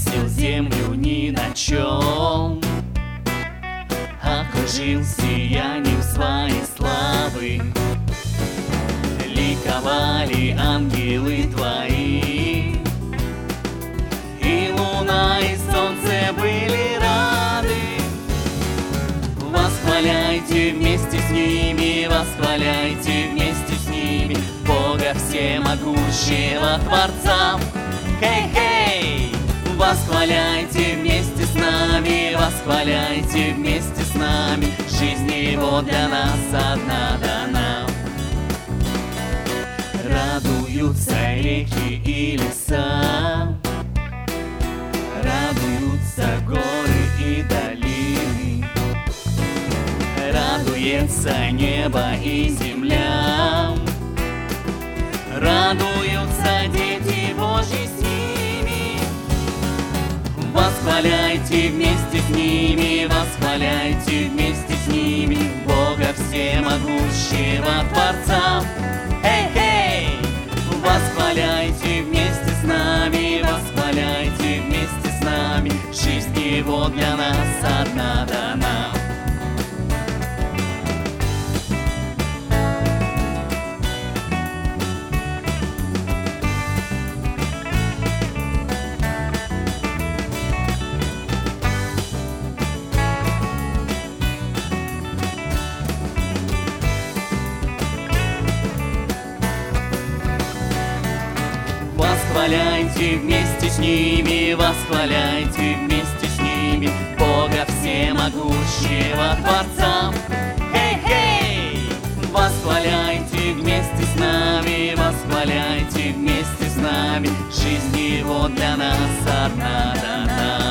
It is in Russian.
бросил землю ни на чем, окружил сиянием своей славы. Ликовали ангелы твои, и луна, и солнце были рады. Восхваляйте вместе с ними, восхваляйте вместе с ними Бога всемогущего Творца. Хей-хей! Восхваляйте вместе с нами, восхваляйте вместе с нами, жизнь Его для нас одна дана. Радуются реки и леса, радуются горы и долины, радуется небо и земля, радуются дети Божьи с ними. Восхваляйте вместе с ними, восхваляйте вместе с ними Бога всемогущего Творца. Эй-хей! Восхваляйте вместе с нами, восхваляйте вместе с нами, жизнь Его для нас одна дана. Восхваляйте вместе с ними, восхваляйте вместе с ними Бога всемогущего Творца. Хей-хей! Восхваляйте вместе с нами, восхваляйте вместе с нами, жизнь Его для нас одна дана.